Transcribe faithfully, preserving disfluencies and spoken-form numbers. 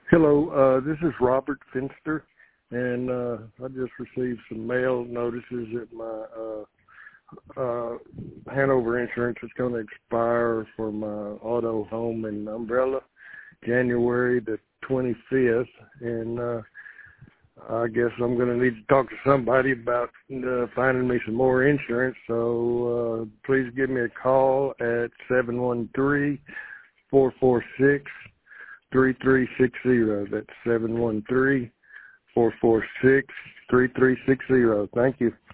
Hello, uh, this is Robert Finster, and uh, I just received some mail notices that my uh, uh, Hanover insurance is going to expire for my auto, home, and umbrella January the twenty-fifth, and uh, I guess I'm going to need to talk to somebody about uh, finding me some more insurance, so uh, please give me a call at seven one three, four four six, three three six zero. That's seven one three, four four six, three three six zero. Thank you.